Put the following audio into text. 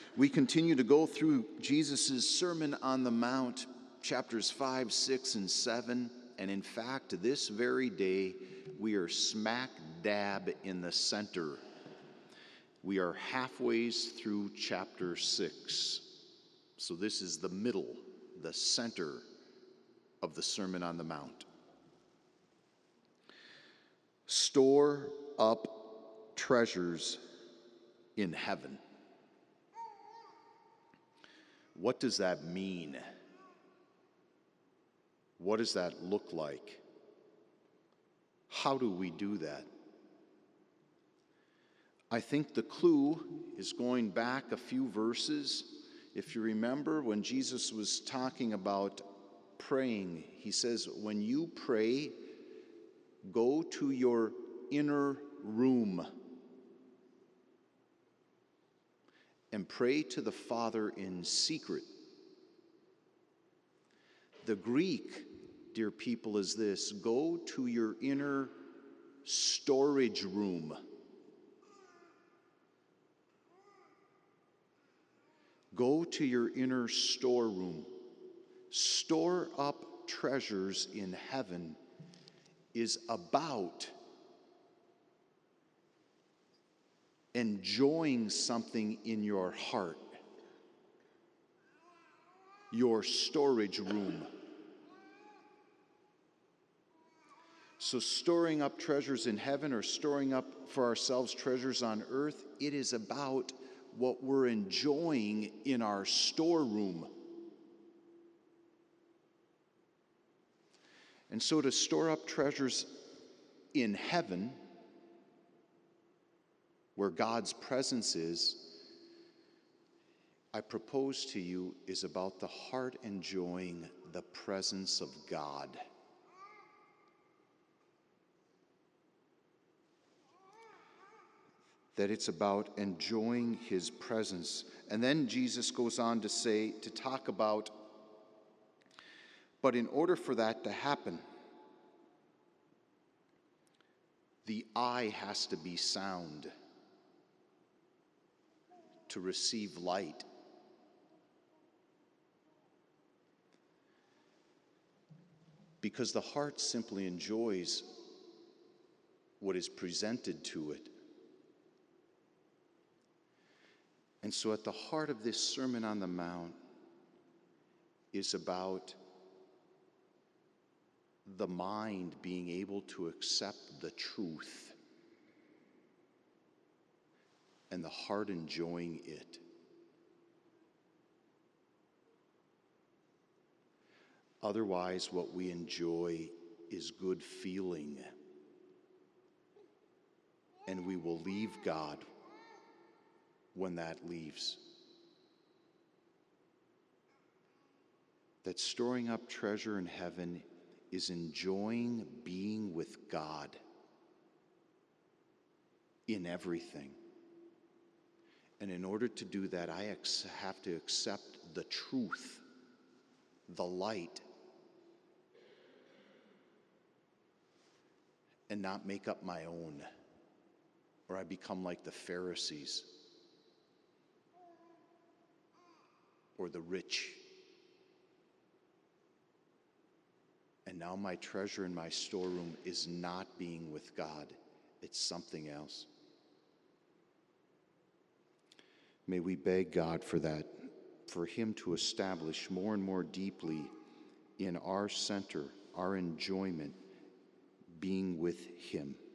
We continue to go through Jesus' Sermon on the Mount, chapters 5, 6, and 7. And in fact, this very day, we are smack dab in the center. We are halfway through chapter 6. So this is the middle, the center of the Sermon on the Mount. Store up treasures in heaven. What does that mean? What does that look like? How do we do that? I think the clue is going back a few verses. If you remember, when Jesus was talking about praying, he says, when you pray, go to your inner room and pray to the Father in secret. The Greek, dear people, is this: go to your inner storage room. Go to your inner storeroom. Store up treasures in heaven is about enjoying something in your heart, your storage room. So storing up treasures in heaven or storing up for ourselves treasures on earth, it is about what we're enjoying in our storeroom. And so to store up treasures in heaven, where God's presence is, I propose to you, is about the heart enjoying the presence of God. That it's about enjoying his presence. And then Jesus goes on to talk about, but in order for that to happen, the eye has to be sound to receive light. Because the heart simply enjoys what is presented to it. And so at the heart of this Sermon on the Mount is about the mind being able to accept the truth and the heart enjoying it. Otherwise, what we enjoy is good feeling, and we will leave God when that leaves. That storing up treasure in heaven is enjoying being with God in everything. And in order to do that, I have to accept the truth, the light, and not make up my own, or I become like the Pharisees or the rich. And now my treasure in my storeroom is not being with God, it's something else. May we beg God for that, for him to establish more and more deeply in our center, our enjoyment, being with him.